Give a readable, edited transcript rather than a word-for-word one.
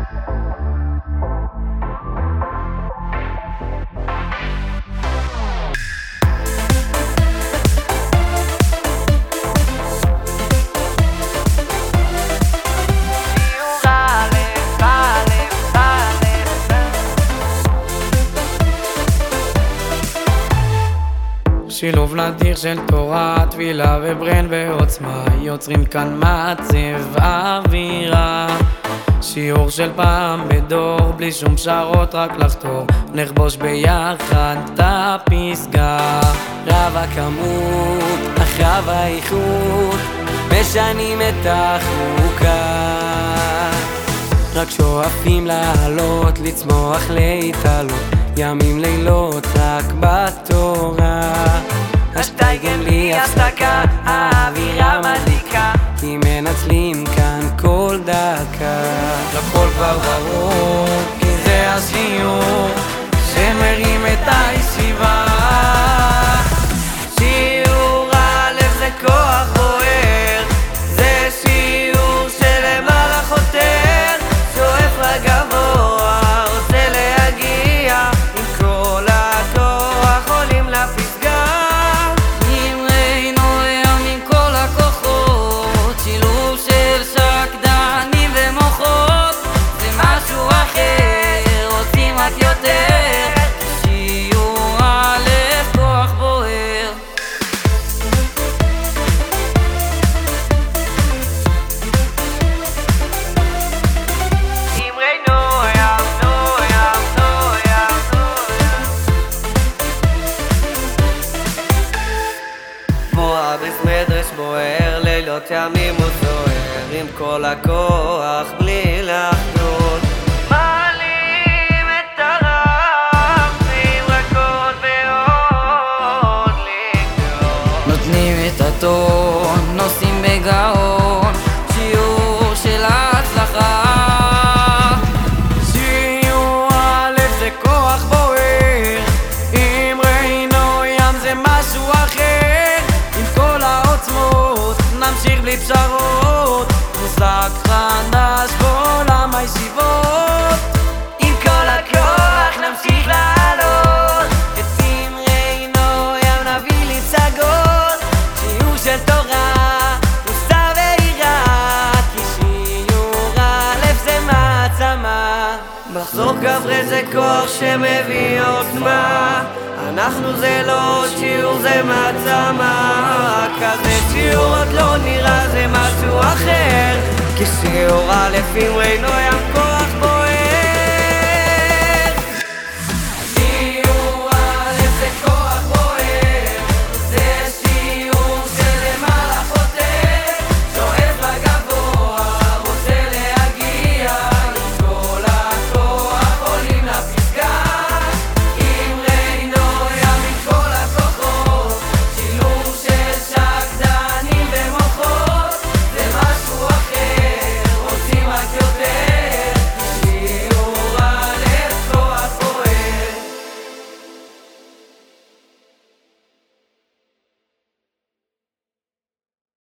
שילוב נדיר של תורה, תפילה וברן ועוצמה, יוצרים כאן מעצב אווירה. שיעור של פעם בדור, בלי שום פשרות, רק לחתור, נכבוש ביחד את הפסגה. רב הכמות, אך רב האיכות, משנים את החוקה. רק שואפים לעלות, לצמוח, להתעלות, ימים לילות רק בתורה. השטייגן בלי הפסקה, האווירה מדליקה, כי מנצלים כאן כל דקה. לכל כבר ברור, כי זה השיעור שמרים את הישיבה. שיעור א' זה כוח בוער, זה שיעור שלמעלה חותר, שואף לגבוה, רוצה להגיע, עם כל הכוח עולים לפסגה. נמראנו ים עם כל הכוחות, שילוב של שקדנים ומוחות, זה משהו אחר, רוצים רק יותר, שיעור א' כוח בוער. בסמדרש בוער, לילות ימים הוא זוהר, עם כל הכוח בלי לחדול. מעלים את הרף, עם רקון ועוד לגדול. נותנים את הטון, נוסעים בגאון, שיעור של ההצלחה. שיעור א' זה כוח בוער, אם ראינו ים זה משהו אחר. עם כל העוצמות נמשיך בלי פשרות, מושג חדש בעולם הישיבות. עם כל הכוח נמשיך לעלות, את זמרנו ים נביא לפסגות. שיעור של תורה, מוסר ויראה, כי שיעור א' זה מעצמה. מחזור כברי זה כוח שמביא עוצמה, אנחנו זה לא שיעור, זה מעצמה. כזה שיעור עוד לא נראה, זה משהו אחר, כי שיעור א' אם ראינו ים